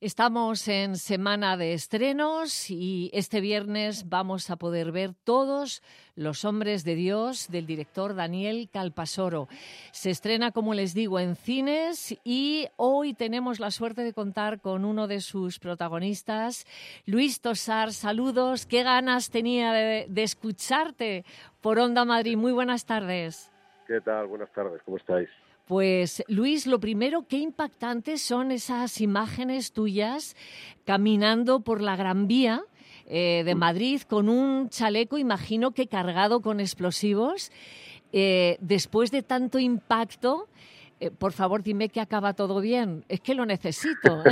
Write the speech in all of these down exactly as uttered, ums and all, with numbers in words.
Estamos en semana de estrenos y este viernes vamos a poder ver todos Los hombres de Dios del director Daniel Calpasoro. Se estrena, como les digo, en cines y hoy tenemos la suerte de contar con uno de sus protagonistas, Luis Tosar. Saludos, qué ganas tenía de, de escucharte por Onda Madrid. Muy buenas tardes. ¿Qué tal? Buenas tardes, ¿cómo estáis? Pues, Luis, lo primero, qué impactantes son esas imágenes tuyas caminando por la Gran Vía eh, de Madrid con un chaleco, imagino que cargado con explosivos. Eh, después de tanto impacto, eh, por favor, dime que acaba todo bien. Es que lo necesito.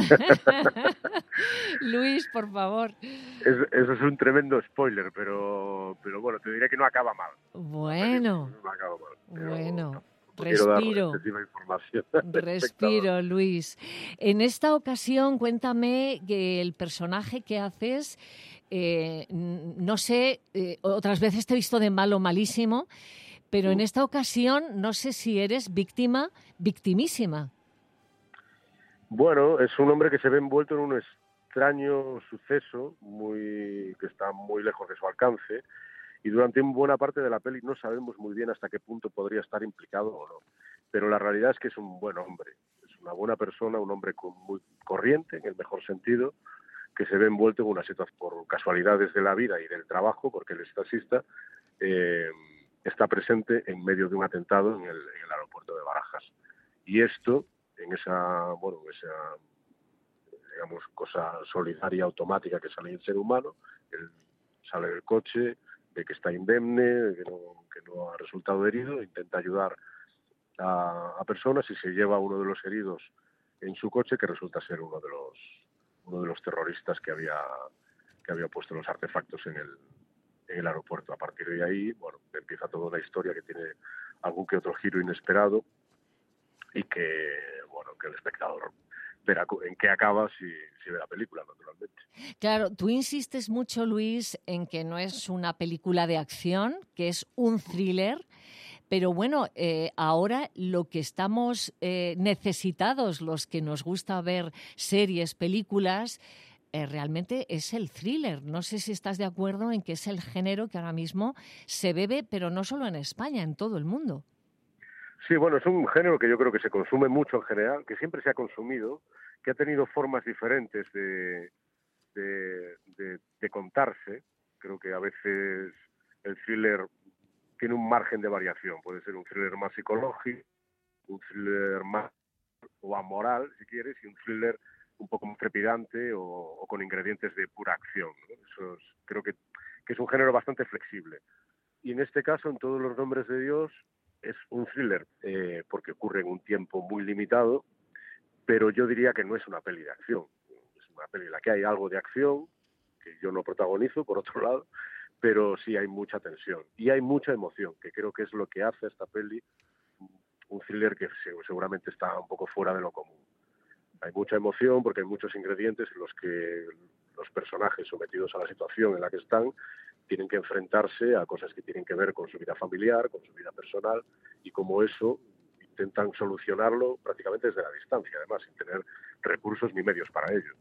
Luis, por favor. Es, eso es un tremendo spoiler, pero, pero bueno, te diré que no acaba mal. Bueno, No acaba mal, pero bueno. no quiero dar Respiro, excesiva información. respiro, Luis. En esta ocasión, cuéntame que el personaje que haces, eh, no sé, eh, otras veces te he visto de malo malísimo, pero en esta ocasión no sé si eres víctima, victimísima. Bueno, es un hombre que se ve envuelto en un extraño suceso muy que está muy lejos de su alcance. Y durante buena parte de la peli no sabemos muy bien hasta qué punto podría estar implicado o no. Pero la realidad es que es un buen hombre, es una buena persona, un hombre muy corriente, en el mejor sentido, que se ve envuelto en una situación por casualidades de la vida y del trabajo, porque él es taxista, eh, está presente en medio de un atentado en el, en el aeropuerto de Barajas. Y esto, en esa, bueno, esa, digamos, cosa solidaria, automática que sale el ser humano, él sale del coche, de que está indemne, que no, que no ha resultado herido, intenta ayudar a, a personas y se lleva a uno de los heridos en su coche, que resulta ser uno de los uno de los terroristas que había que había puesto los artefactos en el en el aeropuerto. A partir de ahí, bueno, empieza toda una historia que tiene algún que otro giro inesperado y que, bueno, que el espectador verá en qué acaba si, si ve la película, naturalmente. Claro, tú insistes mucho, Luis, en que no es una película de acción, que es un thriller, pero bueno, eh, ahora lo que estamos eh, necesitados, los que nos gusta ver series, películas, eh, realmente es el thriller. No sé si estás de acuerdo en que es el género que ahora mismo se bebe, pero no solo en España, en todo el mundo. Sí, bueno, es un género que yo creo que se consume mucho en general, que siempre se ha consumido, que ha tenido formas diferentes de, de, de, de contarse. Creo que a veces el thriller tiene un margen de variación. Puede ser un thriller más psicológico, un thriller más o amoral, si quieres, y un thriller un poco más trepidante o, o con ingredientes de pura acción, ¿no? Eso es, creo que, que es un género bastante flexible. Y en este caso, en Todos los nombres de Dios, es un thriller eh, porque ocurre en un tiempo muy limitado, pero yo diría que no es una peli de acción. Es una peli en la que hay algo de acción, que yo no protagonizo, por otro lado, pero sí hay mucha tensión y hay mucha emoción, que creo que es lo que hace esta peli un thriller que seguramente está un poco fuera de lo común. Hay mucha emoción porque hay muchos ingredientes en los que los personajes sometidos a la situación en la que están tienen que enfrentarse a cosas que tienen que ver con su vida familiar, con su vida personal, y como eso intentan solucionarlo prácticamente desde la distancia, además, sin tener recursos ni medios para ello.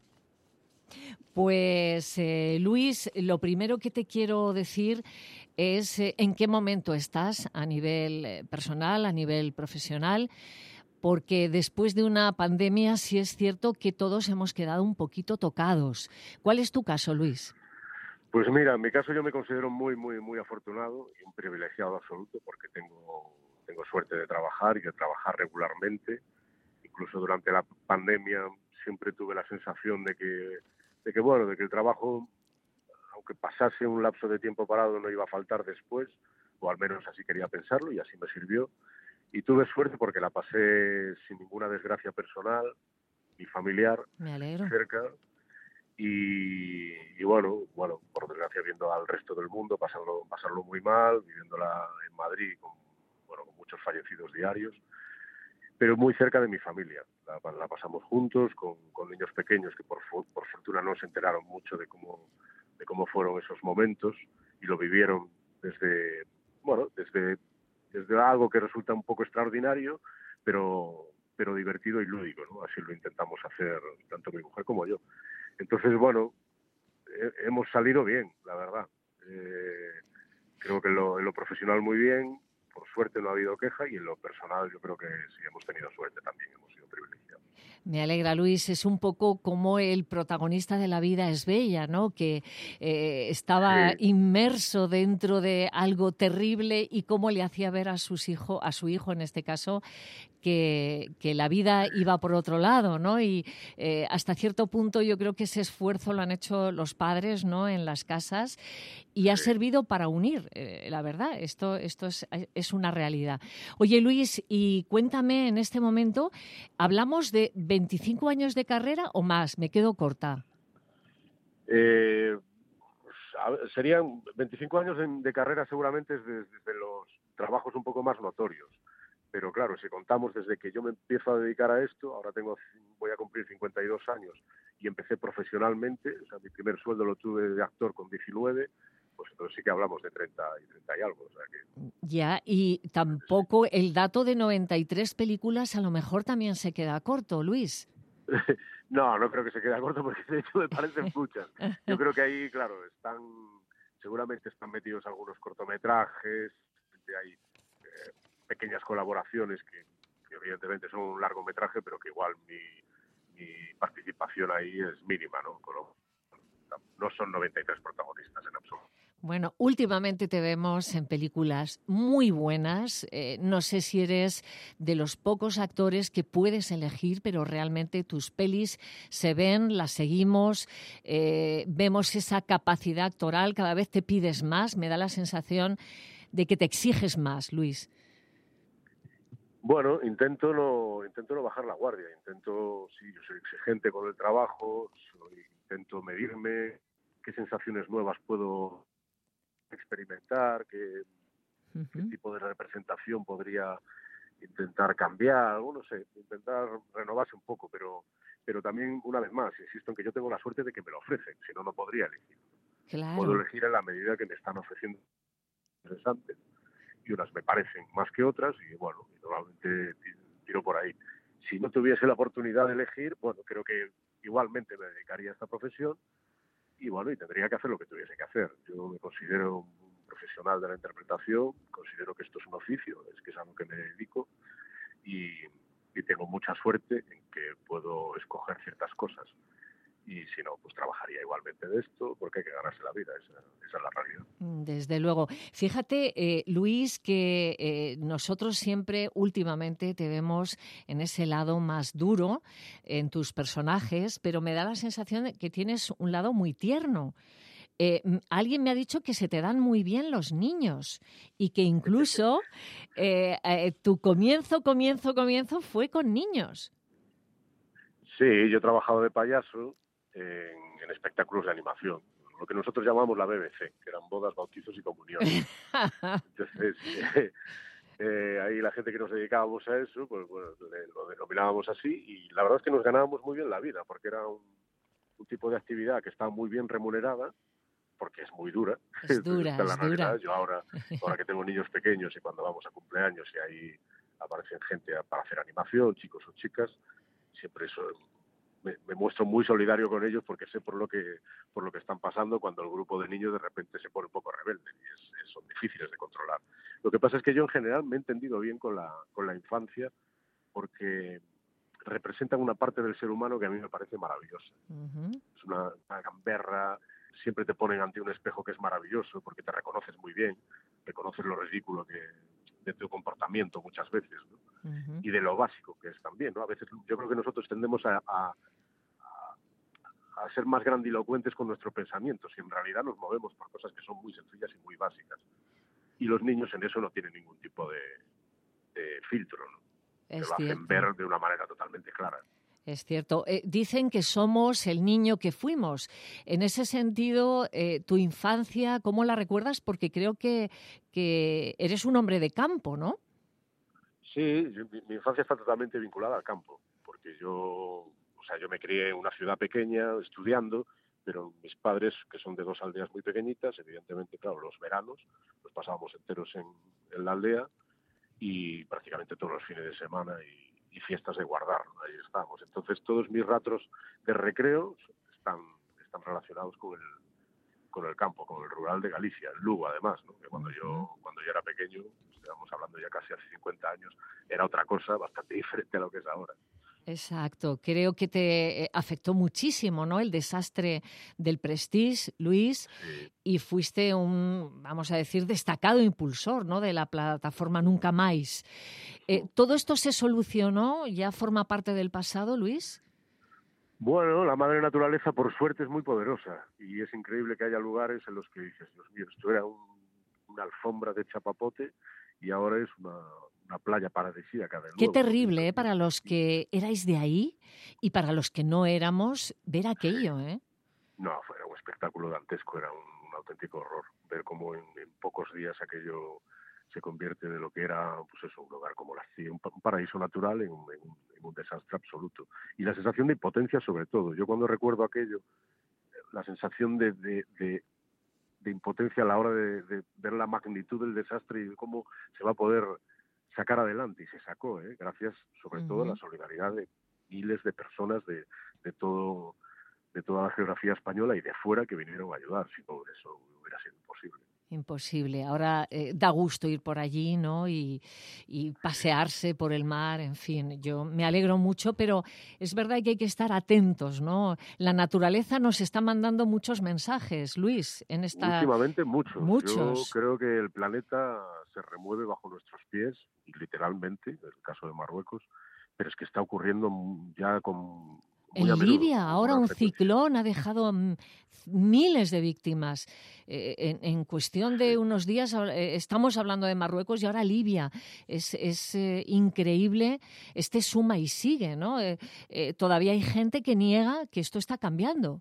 Pues, eh, Luis, lo primero que te quiero decir es eh, en qué momento estás a nivel eh, personal, a nivel profesional, porque después de una pandemia sí es cierto que todos hemos quedado un poquito tocados. ¿Cuál es tu caso, Luis? Pues mira, en mi caso yo me considero muy, muy, muy afortunado y un privilegiado absoluto porque tengo, tengo suerte de trabajar y de trabajar regularmente. Incluso durante la pandemia siempre tuve la sensación de que, de que, bueno, de que el trabajo, aunque pasase un lapso de tiempo parado, no iba a faltar después, o al menos así quería pensarlo y así me sirvió. Y tuve suerte porque la pasé sin ninguna desgracia personal ni familiar Me alegro. cerca. Y, y bueno, bueno, por desgracia viendo al resto del mundo pasarlo, pasarlo muy mal, viviéndola en Madrid con, bueno, con muchos fallecidos diarios, pero muy cerca de mi familia. La, la pasamos juntos con, con niños pequeños que por, por fortuna no se enteraron mucho de cómo, de cómo fueron esos momentos y lo vivieron desde, bueno, desde, desde algo que resulta un poco extraordinario, pero, pero divertido y lúdico, ¿no? Así lo intentamos hacer tanto mi mujer como yo. Entonces, bueno, he, hemos salido bien, la verdad. Eh, creo que en lo, en lo profesional muy bien, por suerte no ha habido queja, y en lo personal yo creo que sí hemos tenido suerte también, hemos sido privilegiados. Me alegra, Luis. Es un poco como el protagonista de La vida es bella, ¿no? Que eh, estaba Sí. inmerso dentro de algo terrible y cómo le hacía ver a sus hijo, a su hijo en este caso, que, que la vida iba por otro lado, ¿no? Y eh, hasta cierto punto yo creo que ese esfuerzo lo han hecho los padres, ¿no? En las casas, y ha Sí. servido para unir, eh, la verdad. Esto, esto es, es una realidad. Oye, Luis, y cuéntame en este momento, ¿hablamos de veinticinco años de carrera o más? Me quedo corta. Eh, pues, a ver, serían veinticinco años de, de carrera seguramente desde, desde los trabajos un poco más notorios. Pero claro, si contamos desde que yo me empiezo a dedicar a esto, ahora tengo, voy a cumplir cincuenta y dos años y empecé profesionalmente, o sea, mi primer sueldo lo tuve de actor con diecinueve, pues entonces sí que hablamos de treinta y treinta y algo. O sea que, ya, y tampoco el dato de noventa y tres películas a lo mejor también se queda corto, Luis. No, no creo que se quede corto porque de hecho me parecen muchas. Yo creo que ahí, claro, están, seguramente están metidos algunos cortometrajes, hay eh, pequeñas colaboraciones que, que evidentemente son un largometraje, pero que igual mi, mi participación ahí es mínima, ¿no? Lo, no son noventa y tres protagonistas en absoluto. Bueno, últimamente te vemos en películas muy buenas. Eh, no sé si eres de los pocos actores que puedes elegir, pero realmente tus pelis se ven, las seguimos, eh, vemos esa capacidad actoral, cada vez te pides más. Me da la sensación de que te exiges más, Luis. Bueno, intento no, intento no bajar la guardia, intento, sí, yo soy exigente con el trabajo, soy, intento medirme qué sensaciones nuevas puedo experimentar, qué, qué Uh-huh. tipo de representación podría intentar cambiar, o no sé, intentar renovarse un poco, pero, pero también, una vez más, insisto en que yo tengo la suerte de que me lo ofrecen, si no, no podría elegir. Puedo Claro. elegir en la medida que me están ofreciendo interesantes, y unas me parecen más que otras, y bueno, normalmente tiro por ahí. Si no tuviese la oportunidad de elegir, bueno, creo que igualmente me dedicaría a esta profesión, y bueno, y tendría que hacer lo que tuviese que hacer. Yo me considero un profesional de la interpretación, considero que esto es un oficio, es que es a lo que me dedico, y, y tengo mucha suerte en que puedo escoger ciertas cosas. Y si no, pues trabajaría igualmente de esto, porque hay que ganarse la vida, esa, esa es la realidad. Desde luego. Fíjate, eh, Luis, que eh, nosotros siempre últimamente te vemos en ese lado más duro en tus personajes, pero me da la sensación de que tienes un lado muy tierno. Eh, alguien me ha dicho que se te dan muy bien los niños y que incluso eh, eh, tu comienzo, comienzo, comienzo fue con niños. Sí, yo he trabajado de payaso en, en espectáculos de animación, lo que nosotros llamamos la B B C, que eran bodas, bautizos y comuniones. Entonces, eh, eh, ahí la gente que nos dedicábamos a eso, pues bueno, lo denominábamos así, y la verdad es que nos ganábamos muy bien la vida, porque era un, un tipo de actividad que estaba muy bien remunerada, porque es muy dura, Es esta dura, es la es dura. realidad. Yo ahora, ahora que tengo niños pequeños y cuando vamos a cumpleaños y ahí aparecen gente para hacer animación, chicos o chicas, siempre eso me, me muestro muy solidario con ellos porque sé por lo que por lo que están pasando cuando el grupo de niños de repente se pone un poco rebelde y es, es, son difíciles de controlar. Lo que pasa es que yo en general me he entendido bien con la, con la infancia porque representan una parte del ser humano que a mí me parece maravillosa. Uh-huh. Es una, una gamberra, siempre te ponen ante un espejo que es maravilloso porque te reconoces muy bien, reconoces lo ridículo que, de tu comportamiento muchas veces, ¿no? Uh-huh. Y de lo básico que es también, ¿no? A veces yo creo que nosotros tendemos a, a, a, a ser más grandilocuentes con nuestro pensamiento, si en realidad nos movemos por cosas que son muy sencillas y muy básicas. Y los niños en eso no tienen ningún tipo de, de filtro, ¿no? Es Te lo hacen cierto. ver de una manera totalmente clara. Es cierto. Eh, dicen que somos el niño que fuimos. En ese sentido, eh, tu infancia, ¿cómo la recuerdas? Porque creo que, que eres un hombre de campo, ¿no? Sí, yo, mi, mi infancia está totalmente vinculada al campo, porque yo, o sea, yo me crié en una ciudad pequeña estudiando, pero mis padres, que son de dos aldeas muy pequeñitas, evidentemente, claro, los veranos los pasábamos enteros en, en la aldea y prácticamente todos los fines de semana y y fiestas de guardar, ¿no? Ahí estamos. Entonces todos mis ratos de recreo están, están relacionados con el, con el campo, con el rural de Galicia, en Lugo además, ¿no? Que cuando yo, cuando yo era pequeño, estamos hablando ya casi hace cincuenta años, era otra cosa bastante diferente a lo que es ahora. Exacto, creo que te eh, afectó muchísimo, ¿no? El desastre del Prestige, Luis, Sí. y fuiste un, vamos a decir, destacado impulsor, ¿no? De la plataforma Nunca Más. Eh, ¿Todo esto se solucionó? ¿Ya forma parte del pasado, Luis? Bueno, la madre naturaleza, por suerte, es muy poderosa y es increíble que haya lugares en los que dices, Dios mío, esto era un, una alfombra de chapapote y ahora es una, una playa paradisíaca de Qué nuevo, ¿no? terrible, ¿eh? Entonces, Para los que erais de ahí y para los que no éramos, ver aquello, ¿eh? no, era un espectáculo dantesco, era un, un auténtico horror ver cómo en, en pocos días aquello se convierte de lo que era, pues eso, un lugar como la C I E, un, un paraíso natural en, en, en un desastre absoluto. Y la sensación de impotencia sobre todo. Yo cuando recuerdo aquello, la sensación de, de, de, de impotencia a la hora de, de ver la magnitud del desastre y cómo se va a poder sacar adelante. Y se sacó, ¿eh? Gracias sobre todo a la solidaridad de miles de personas de, de todo de toda la geografía española y de fuera que vinieron a ayudar. Si no, eso hubiera sido imposible. Imposible. Ahora eh, da gusto ir por allí, ¿no? Y, y pasearse por el mar, en fin. Yo me alegro mucho, pero es verdad que hay que estar atentos, ¿no? La naturaleza nos está mandando muchos mensajes, Luis, en esta... Últimamente muchos. Yo Muchos. creo que el planeta se remueve bajo nuestros pies, y literalmente, en el caso de Marruecos, pero es que está ocurriendo ya con muy a En menudo, Libia, con ahora gran un frecuencia. ciclón ha dejado mm, miles de víctimas. Eh, en, en cuestión de Sí. unos días eh, estamos hablando de Marruecos y ahora Libia. Es, es eh, increíble. Este suma y sigue, ¿no? Eh, eh, todavía hay gente que niega que esto está cambiando.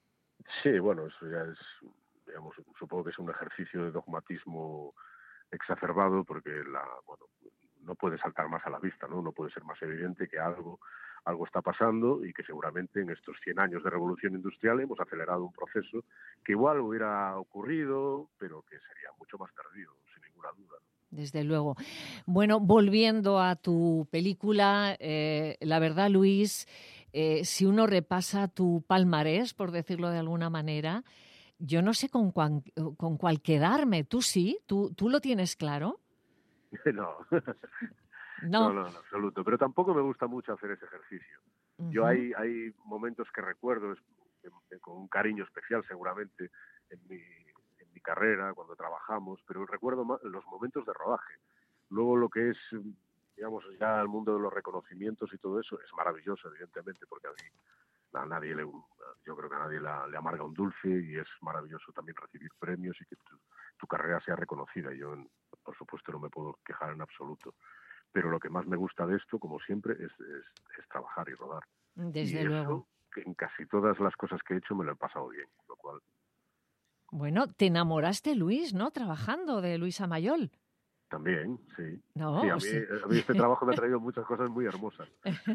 Sí, bueno, eso ya es, digamos, supongo que es un ejercicio de dogmatismo exacerbado porque la, bueno, no puede saltar más a la vista, ¿no? No puede ser más evidente que algo, algo está pasando y que seguramente en estos cien años de revolución industrial hemos acelerado un proceso que igual hubiera ocurrido, pero que sería mucho más tardío, sin ninguna duda, ¿no? Desde luego. Bueno, volviendo a tu película, eh, la verdad, Luis, eh, si uno repasa tu palmarés, por decirlo de alguna manera, yo no sé con, cuán, con cuál quedarme. ¿Tú sí? ¿Tú, tú lo tienes claro? No, no, No. no, en absoluto. Pero tampoco me gusta mucho hacer ese ejercicio. Yo Uh-huh. hay, hay momentos que recuerdo es, eh, con un cariño especial seguramente en mi, en mi carrera, cuando trabajamos, pero recuerdo más los momentos de rodaje. Luego lo que es, digamos, ya el mundo de los reconocimientos y todo eso es maravilloso, evidentemente, porque a mí a nadie le, yo creo que a nadie la, le amarga un dulce y es maravilloso también recibir premios y que tu, tu carrera sea reconocida. Yo, por supuesto, no me puedo quejar en absoluto. Pero lo que más me gusta de esto, como siempre, es, es, es trabajar y rodar. Y Desde luego. eso, que en casi todas las cosas que he hecho me lo he pasado bien, lo cual... Bueno, te enamoraste, Luis, ¿no? Trabajando de Luisa Mayol. También, sí. Sí, No, a mí, sí. a mí este trabajo me ha traído muchas cosas muy hermosas.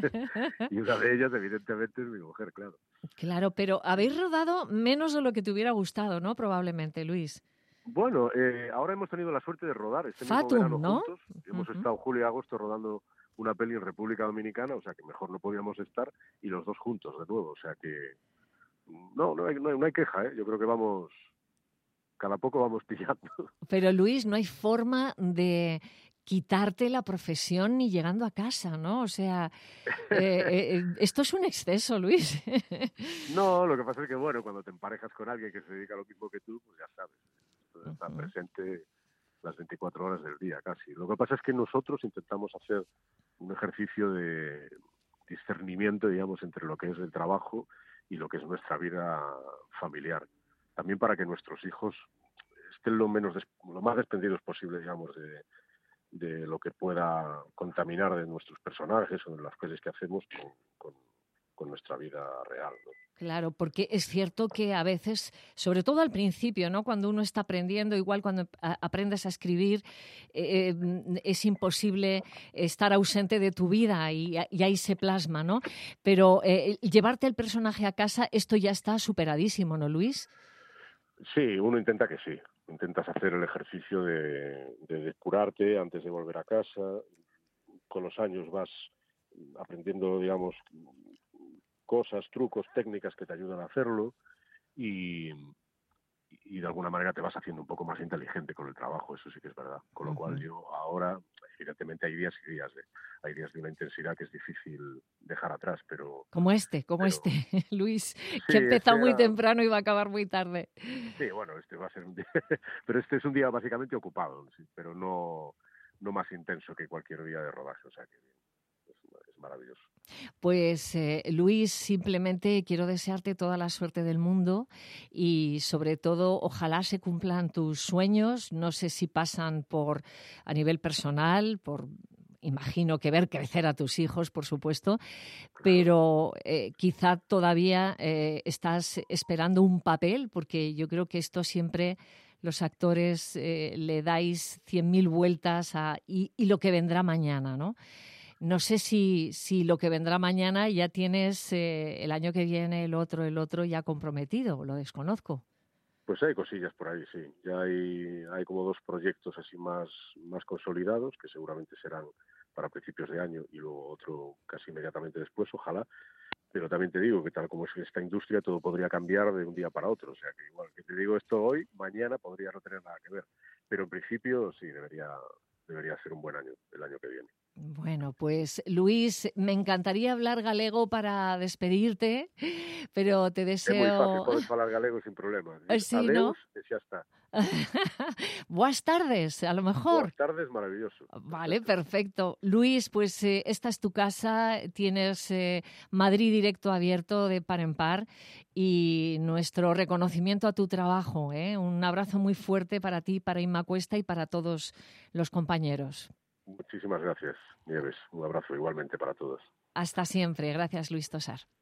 Y una de ellas, evidentemente, es mi mujer, claro. Claro, pero habéis rodado menos de lo que te hubiera gustado, ¿no? Probablemente, Luis. Bueno, eh, ahora hemos tenido la suerte de rodar este mismo verano Fatum, ¿no? juntos. Hemos Uh-huh. estado julio y agosto rodando una peli en República Dominicana, o sea que mejor no podíamos estar, y los dos juntos de nuevo, o sea que no, no hay, no hay, no hay queja, ¿eh? Yo creo que vamos, cada poco vamos pillando. Pero Luis, no hay forma de quitarte la profesión ni llegando a casa, ¿no? O sea, eh, eh, esto es un exceso, Luis. No, lo que pasa es que, bueno, cuando te emparejas con alguien que se dedica a lo mismo que tú, pues ya sabes, esto está Uh-huh. presente las veinticuatro horas del día casi. Lo que pasa es que nosotros intentamos hacer un ejercicio de discernimiento, digamos, entre lo que es el trabajo y lo que es nuestra vida familiar. También para que nuestros hijos estén lo menos des- lo más desprendidos posible, digamos, de, de lo que pueda contaminar de nuestros personajes o de las cosas que hacemos con, con, con nuestra vida real, ¿no? Claro, porque es cierto que a veces, sobre todo al principio, ¿no? Cuando uno está aprendiendo, igual cuando a- aprendes a escribir, eh, eh, es imposible estar ausente de tu vida y, y ahí se plasma, ¿no? Pero eh, llevarte el personaje a casa, esto ya está superadísimo, ¿no, Luis? Sí, uno intenta que sí. Intentas hacer el ejercicio de, de depurarte antes de volver a casa. Con los años vas aprendiendo, digamos, cosas, trucos, técnicas que te ayudan a hacerlo y, y de alguna manera te vas haciendo un poco más inteligente con el trabajo, eso sí que es verdad. Con lo cual yo ahora, evidentemente hay días y días, de, hay días de una intensidad que es difícil dejar atrás, pero... Como este, como pero, este, Luis, sí, que ha empezado este muy era... temprano y va a acabar muy tarde. Sí, bueno, este va a ser un día, pero este es un día básicamente ocupado, sí, pero no, no más intenso que cualquier día de rodaje, o sea que es, es maravilloso. Pues eh, Luis, simplemente quiero desearte toda la suerte del mundo y sobre todo ojalá se cumplan tus sueños. No sé si pasan por a nivel personal, por imagino que ver crecer a tus hijos, por supuesto, Claro. pero eh, quizá todavía eh, estás esperando un papel, porque yo creo que esto siempre los actores eh, le dais cien mil vueltas a y, y lo que vendrá mañana, ¿no? No sé si, si lo que vendrá mañana ya tienes eh, el año que viene, el otro, el otro ya comprometido, lo desconozco. Pues hay cosillas por ahí, sí. Ya hay, hay como dos proyectos así más, más consolidados, que seguramente serán para principios de año y luego otro casi inmediatamente después, ojalá. Pero también te digo que tal como es esta industria, todo podría cambiar de un día para otro. O sea que igual que te digo esto hoy, mañana podría no tener nada que ver. Pero en principio sí, debería, debería ser un buen año el año que viene. Bueno, pues Luis, me encantaría hablar galego para despedirte, pero te É moi fácil, deseo... podes falar galego sin problema. Dir Sí, adeus ¿no? e xa está. Buenas tardes, a lo Boas mejor. tardes, maravilloso. Vale, Perfecto. perfecto. Luis, pues eh, esta es tu casa, tienes eh, Madrid Directo abierto de par en par y nuestro reconocimiento a tu trabajo. ¿eh? Un abrazo muy fuerte para ti, para Inma Cuesta y para todos los compañeros. Muchísimas gracias, Nieves. Un abrazo igualmente para todos. Hasta siempre. Gracias, Luis Tosar.